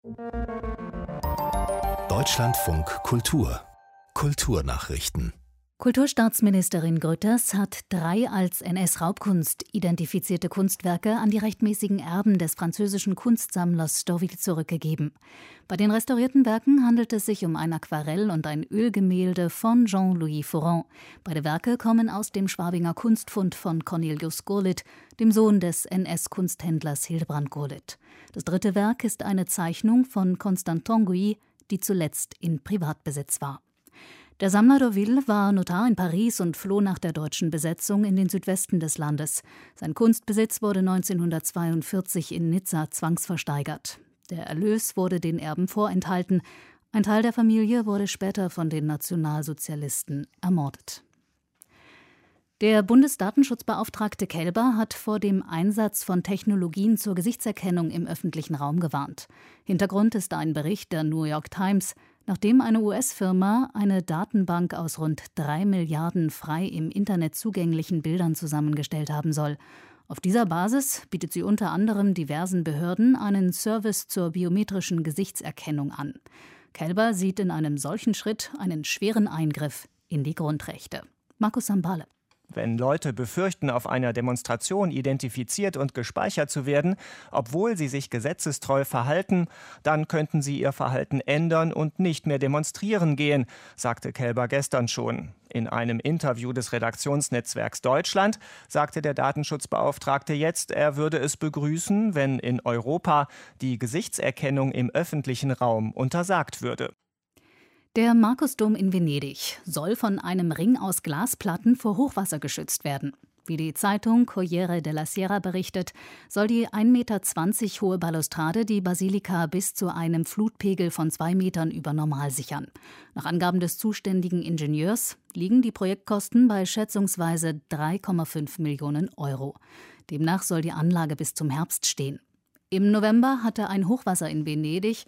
Deutschlandfunk Kultur Kulturnachrichten. Kulturstaatsministerin Grütters hat 3 als NS-Raubkunst identifizierte Kunstwerke an die rechtmäßigen Erben des französischen Kunstsammlers Storvil zurückgegeben. Bei den restaurierten Werken handelt es sich um ein Aquarell und ein Ölgemälde von Jean-Louis Fourant. Beide Werke kommen aus dem Schwabinger Kunstfund von Cornelius Gurlitt, dem Sohn des NS-Kunsthändlers Hildebrand Gurlitt. Das 3. Werk ist eine Zeichnung von Constant Tanguy, die zuletzt in Privatbesitz war. Der Sammler d'Orville war Notar in Paris und floh nach der deutschen Besetzung in den Südwesten des Landes. Sein Kunstbesitz wurde 1942 in Nizza zwangsversteigert. Der Erlös wurde den Erben vorenthalten. Ein Teil der Familie wurde später von den Nationalsozialisten ermordet. Der Bundesdatenschutzbeauftragte Kelber hat vor dem Einsatz von Technologien zur Gesichtserkennung im öffentlichen Raum gewarnt. Hintergrund ist ein Bericht der New York Times, nachdem eine US-Firma eine Datenbank aus rund 3 Milliarden frei im Internet zugänglichen Bildern zusammengestellt haben soll. Auf dieser Basis bietet sie unter anderem diversen Behörden einen Service zur biometrischen Gesichtserkennung an. Kelber sieht in einem solchen Schritt einen schweren Eingriff in die Grundrechte. Markus Sambale. Wenn Leute befürchten, auf einer Demonstration identifiziert und gespeichert zu werden, obwohl sie sich gesetzestreu verhalten, dann könnten sie ihr Verhalten ändern und nicht mehr demonstrieren gehen, sagte Kelber gestern schon. In einem Interview des Redaktionsnetzwerks Deutschland sagte der Datenschutzbeauftragte jetzt, er würde es begrüßen, wenn in Europa die Gesichtserkennung im öffentlichen Raum untersagt würde. Der Markusdom in Venedig soll von einem Ring aus Glasplatten vor Hochwasser geschützt werden. Wie die Zeitung Corriere della Sera berichtet, soll die 1,20 Meter hohe Balustrade die Basilika bis zu einem Flutpegel von 2 Metern über Normal sichern. Nach Angaben des zuständigen Ingenieurs liegen die Projektkosten bei schätzungsweise 3,5 Millionen Euro. Demnach soll die Anlage bis zum Herbst stehen. Im November hatte ein Hochwasser in Venedig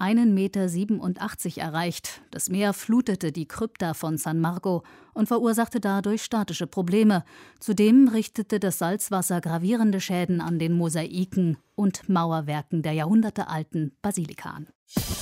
1,87 Meter erreicht. Das Meer flutete die Krypta von San Marco und verursachte dadurch statische Probleme. Zudem richtete das Salzwasser gravierende Schäden an den Mosaiken und Mauerwerken der jahrhundertealten Basilika an.